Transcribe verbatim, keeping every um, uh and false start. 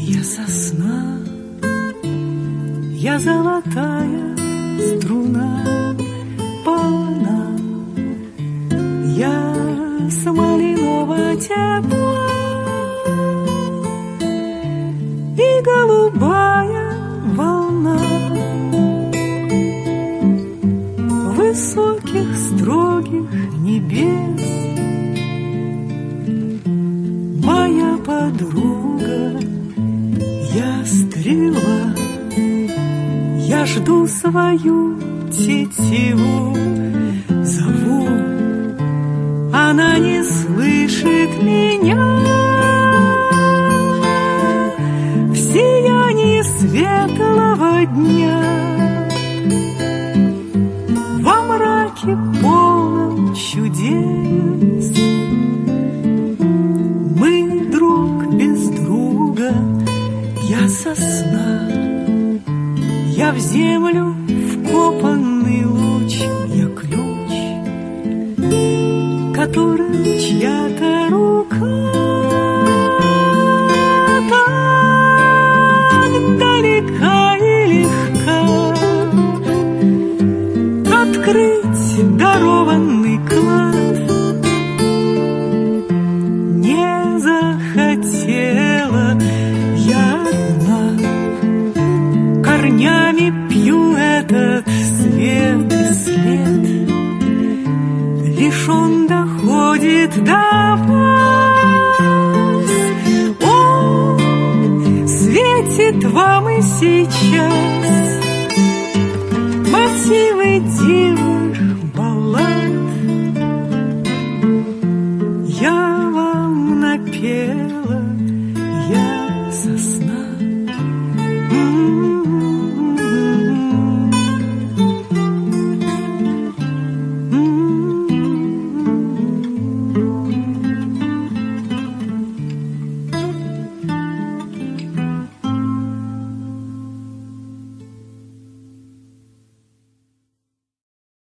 Я сосна, я золотая струна, полна, я смоляного тепла и голубая волна высоких строгих небес. Моя подруга, я стрела, я жду свою тетиву, зову, она не слышит меня. В сиянии светлого дня, во мраке полном чудес, мы друг без друга. Я сосна, я в землю вкопанный луч, я ключ, которым чья-то рука так далека и легка. Открыть дарованный клад не захотела я одна. Корнями пью этот свет и след, лишь он доходит до вас. Он светит вам и сейчас.